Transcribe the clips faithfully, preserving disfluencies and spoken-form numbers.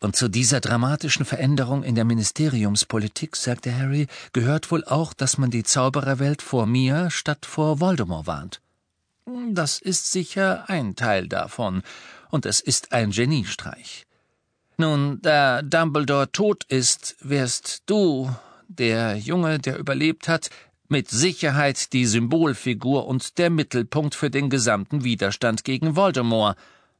Und zu dieser dramatischen Veränderung in der Ministeriumspolitik, sagte Harry, gehört wohl auch, dass man die Zaubererwelt vor mir statt vor Voldemort warnt. Das ist sicher ein Teil davon, und es ist ein Geniestreich. Nun, da Dumbledore tot ist, wirst du, der Junge, der überlebt hat, mit Sicherheit die Symbolfigur und der Mittelpunkt für den gesamten Widerstand gegen Voldemort.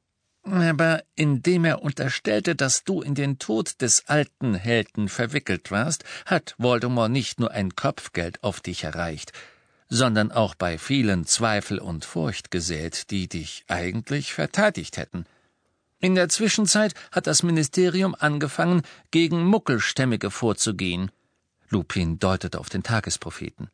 Aber indem er unterstellte, dass du in den Tod des alten Helden verwickelt warst, hat Voldemort nicht nur ein Kopfgeld auf dich erreicht, sondern auch bei vielen Zweifel und Furcht gesät, die dich eigentlich verteidigt hätten. In der Zwischenzeit hat das Ministerium angefangen, gegen Muggelstämmige vorzugehen. Lupin deutete auf den Tagespropheten.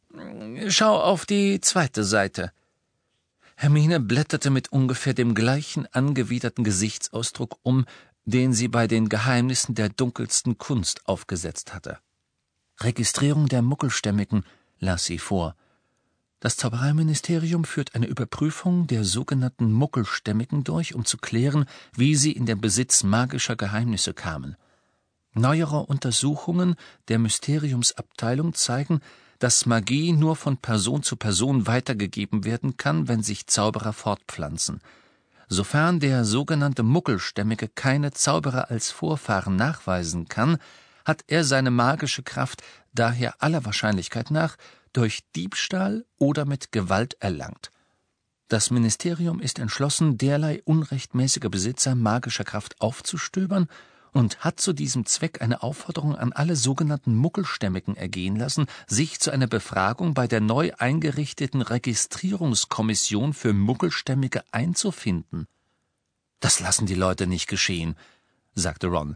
Schau auf die zweite Seite. Hermine blätterte mit ungefähr dem gleichen angewiderten Gesichtsausdruck um, den sie bei den Geheimnissen der dunkelsten Kunst aufgesetzt hatte. Registrierung der Muggelstämmigen, las sie vor. Das Zaubereiministerium führt eine Überprüfung der sogenannten Muggelstämmigen durch, um zu klären, wie sie in den Besitz magischer Geheimnisse kamen. Neuere Untersuchungen der Mysteriumsabteilung zeigen, dass Magie nur von Person zu Person weitergegeben werden kann, wenn sich Zauberer fortpflanzen. Sofern der sogenannte Muggelstämmige keine Zauberer als Vorfahren nachweisen kann, hat er seine magische Kraft daher aller Wahrscheinlichkeit nach durch Diebstahl oder mit Gewalt erlangt. Das Ministerium ist entschlossen, derlei unrechtmäßige Besitzer magischer Kraft aufzustöbern und hat zu diesem Zweck eine Aufforderung an alle sogenannten Muggelstämmigen ergehen lassen, sich zu einer Befragung bei der neu eingerichteten Registrierungskommission für Muggelstämmige einzufinden. »Das lassen die Leute nicht geschehen«, sagte Ron.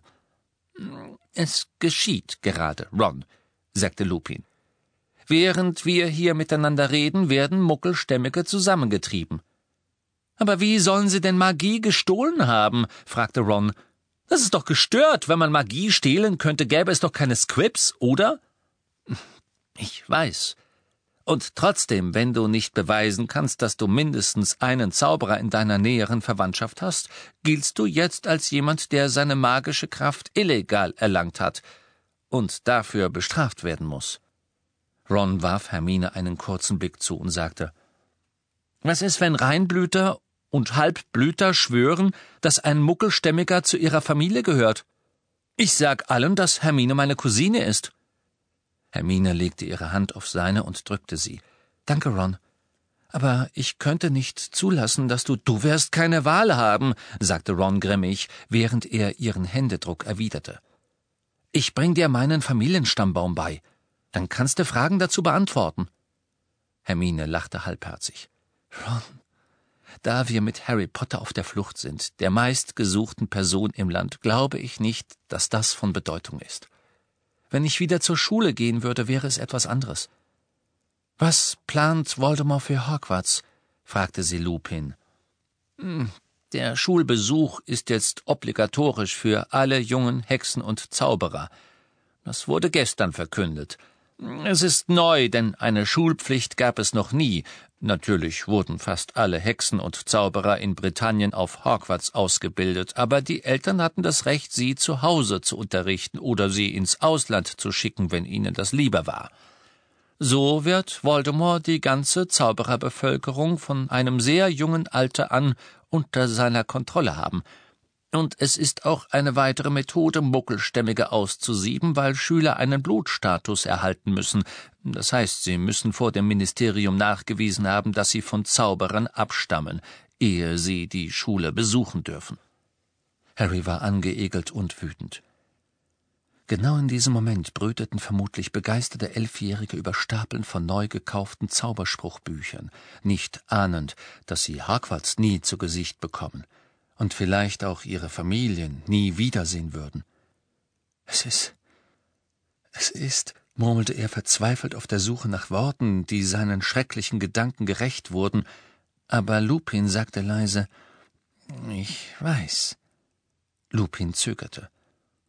»Es geschieht gerade, Ron«, sagte Lupin. »Während wir hier miteinander reden, werden Muggelstämmige zusammengetrieben.« »Aber wie sollen sie denn Magie gestohlen haben?« fragte Ron. »Das ist doch gestört. Wenn man Magie stehlen könnte, gäbe es doch keine Squibs, oder?« »Ich weiß. Und trotzdem, wenn du nicht beweisen kannst, dass du mindestens einen Zauberer in deiner näheren Verwandtschaft hast, giltst du jetzt als jemand, der seine magische Kraft illegal erlangt hat und dafür bestraft werden muss.« Ron warf Hermine einen kurzen Blick zu und sagte, »Was ist, wenn Reinblüter und Halbblüter schwören, dass ein Muggelstämmiger zu ihrer Familie gehört? Ich sag allen, dass Hermine meine Cousine ist.« Hermine legte ihre Hand auf seine und drückte sie. »Danke, Ron. Aber ich könnte nicht zulassen, dass du...« »Du wirst keine Wahl haben«, sagte Ron grimmig, während er ihren Händedruck erwiderte. »Ich bring dir meinen Familienstammbaum bei. Dann kannst du Fragen dazu beantworten.« Hermine lachte halbherzig. »Ron, da wir mit Harry Potter auf der Flucht sind, der meistgesuchten Person im Land, glaube ich nicht, dass das von Bedeutung ist. Wenn ich wieder zur Schule gehen würde, wäre es etwas anderes.« »Was plant Voldemort für Hogwarts?« fragte sie Lupin. Hm, »Der Schulbesuch ist jetzt obligatorisch für alle jungen Hexen und Zauberer. Das wurde gestern verkündet. Es ist neu, denn eine Schulpflicht gab es noch nie. Natürlich wurden fast alle Hexen und Zauberer in Britannien auf Hogwarts ausgebildet, aber die Eltern hatten das Recht, sie zu Hause zu unterrichten oder sie ins Ausland zu schicken, wenn ihnen das lieber war. So wird Voldemort die ganze Zaubererbevölkerung von einem sehr jungen Alter an unter seiner Kontrolle haben. Und es ist auch eine weitere Methode, Muggelstämmige auszusieben, weil Schüler einen Blutstatus erhalten müssen. Das heißt, sie müssen vor dem Ministerium nachgewiesen haben, dass sie von Zauberern abstammen, ehe sie die Schule besuchen dürfen.« Harry war angeekelt und wütend. Genau in diesem Moment brüteten vermutlich begeisterte Elfjährige über Stapeln von neu gekauften Zauberspruchbüchern, nicht ahnend, dass sie Hogwarts nie zu Gesicht bekommen und vielleicht auch ihre Familien nie wiedersehen würden. »Es ist... es ist...« murmelte er verzweifelt auf der Suche nach Worten, die seinen schrecklichen Gedanken gerecht wurden, aber Lupin sagte leise, »Ich weiß.« Lupin zögerte.